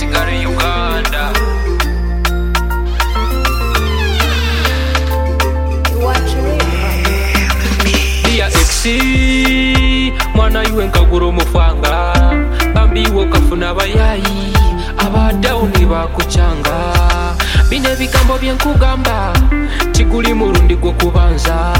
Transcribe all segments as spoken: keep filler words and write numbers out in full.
sigare Uganda. Dia exi mwana yuwe nkaguro mufanga bambiwo kafuna bayayi abadawuni bakuchanga bine bigambo byenkugamba kiguli murundi gwo kubanza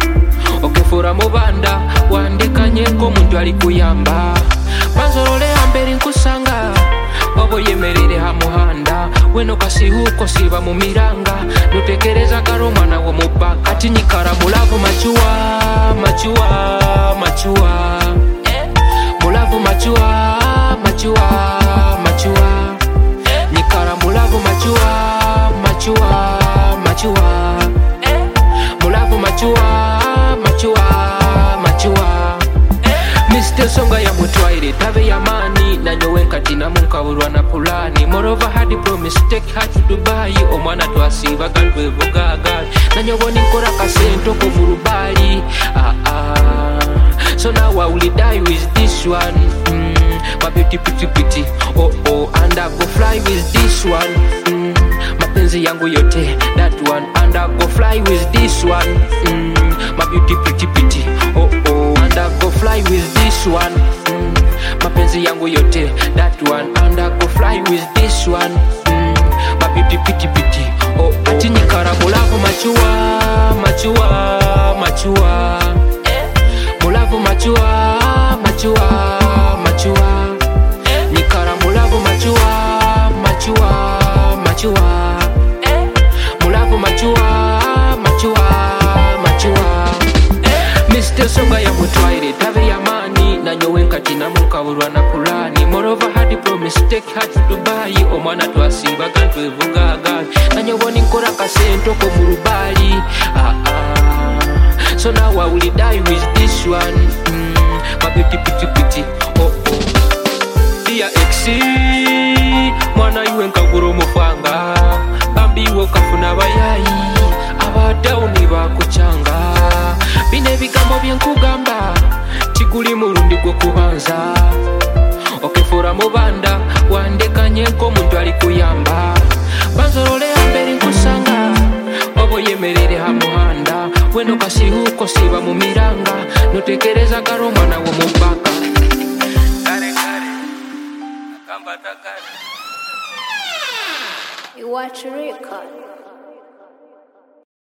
okefura mubanda wandekanye ko muntu ali kuyamba banzolole ambere nkusanga wabo yemerere ha muhanda weno kasihuko siba mu miranga nutekereza karo mwana wo mubaka ati nyikara mulavu machuwa machuwa machuwa eh? Mulavu machuwa machuwa machuwa eh? Nyikara mulavu machuwa machuwa machuwa eh? Mulavu machuwa machuwa machuwa Mister Songa ya mutwaire tabe ya mani na nyowe nkatina munkabulwa na pulani moreover had promise take her to Dubai omwana twasiba gantwevugaga na nyowe ninkora kasento ko murubali ah ah so now I will die with this one mm, my beauty pretty pretty oh oh and I go fly with this one mm, mapenzi yangu yote that one and I go fly with this one mm, my beauty pretty pretty oh oh and I go fly with this one mm, mapenzi yangu yote that one and I go fly with this one mm, my beauty pretty pretty oh oh ati nyikara mulavu machuwa machuwa machuwa eh? Mulavu machuwa machuwa machuwa eh? Nyikara mulavu machuwa machuwa machuwa eh? Mulavu machuwa machuwa machuwa eh? Mister Songa ya mutwaire tabe ya mani na nyowe nkatina munkabulwa na pulani moreover had promise take her to Dubai omwana twasiba gantwevugaga na nyowe ninkora kasento ko murubali ah ah so now I will die with this one mm, my beauty pretty pretty oh oh dia exi mwana yuwe nkaguro mufanga bambiwo kafuna bayayi abadawuni bakuchanga bine bigambo byenkugamba kiguli murundi gwo kubanza okefura mubanda wandekanye ko muntu ali kuyamba banzolole ambere nkusanga wabo yemerere ha muhanda weno kasihuko siba mu miranga nutekereza karo mwana wo mubaka kare kare akambata kare You watch record.